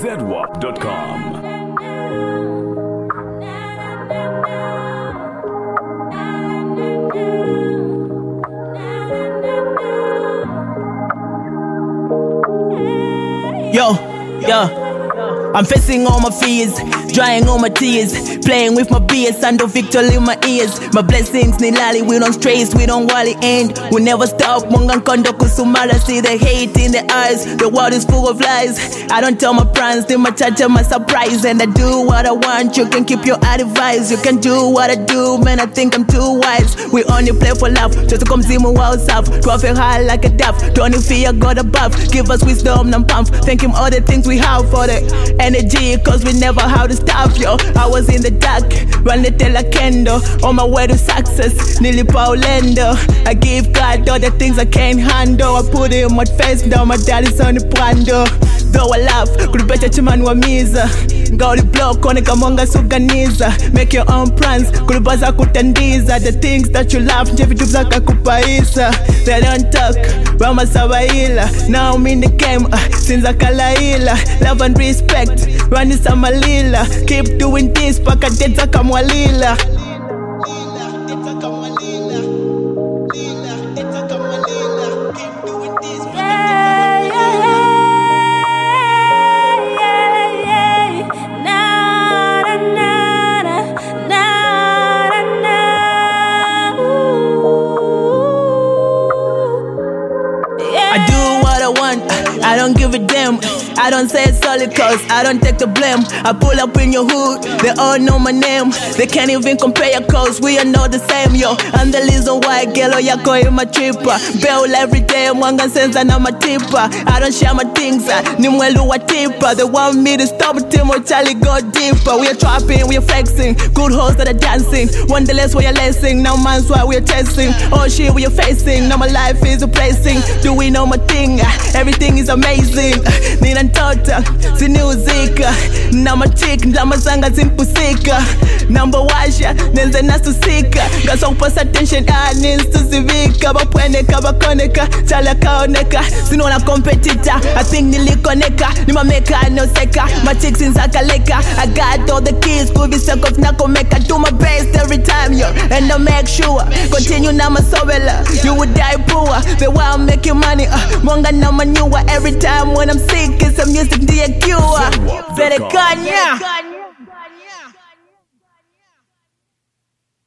zedwap.com. I'm facing all my fears, drying all my tears, playing with my beers, and no victory in my ears. My blessings nilali, we don't stress, we don't worry, and we never stop. Mungan kondo kusumala, see the hate in the eyes. The world is full of lies. I don't tell my plans, they my touch my surprise, and I do what I want. You can keep your advice, you can do what I do, man. I think I'm too wise. We only play for love, just to come see me well south. Traffic high like a dove, don't fear God above. Give us wisdom and pump. Thank Him all the things we have for the energy, cause we never how to stop, yo. I was in the dark, running till a candle, on my way to success, nearly Paulendo. I give God all the things I can't handle. I put it in my face, down my daddy's on the brando. Though I laugh, could better chimani wa miza. Gauli block, one kamonga suganiza. Make your own plans, could baza kutandiza. The things that you love, njevi tubzaka kupaisa. They don't talk, Rama Sabaila. Now I'm in the game, since I kalaila. Love and respect, Rani Samalila. Keep doing this, paka denza kamwalila. I don't give a damn. I don't say it's solid cause I don't take the blame. I pull up in your hood, they all know my name. They can't even compare your cause, we are not the same, yo. I'm the reason why gelo yako in my tripper. Bail every day, mwanga senza na matipa. I don't share my things, ni mwelu wa tipa. They want me to stop till my Charlie go deeper. We are trapping, we are flexing, good hoes that are dancing. Wonderless we are lacing, now man's why we are chasing. Oh shit we are facing, now my life is a blessing. Do we know my thing, everything is amazing. Nina ntota, siniuzika. Na matik, ndama zanga zimpusika. Namba washa, nenze nasusika. Gaso kupasa attention, nistusivika. Bapweneka, bakoneka, chala kaoneka. Sinona competitor, I think nilikoneka. Nima meka, no seka, my chicks inzakaleka. I got all the keys, kuvi sekos nakomeka. Do my best every time, yo, and I make sure. Continue na masovela, you would die poor. The way I'm making money, mwanga na manure. Every time when I'm sick, it's a music to a cure. Better Kanye.